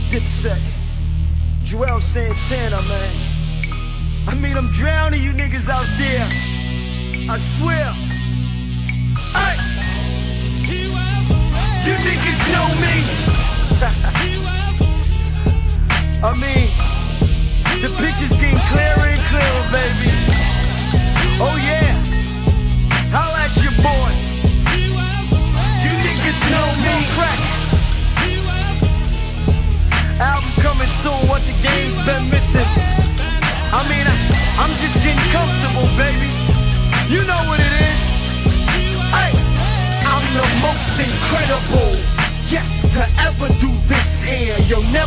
Dipset, Joel Santana, man. I mean, I'm drowning you niggas out there. I swear. Hey! You niggas know me. I mean, the picture's getting clearer and clearer, baby. Oh yeah. Holla at your boy. You niggas know me. Crack. Album coming soon, what the game's been missing. I mean, I'm just getting comfortable, baby. You know what it is. Hey, I'm the most incredible, yes, to ever do this here. You'll never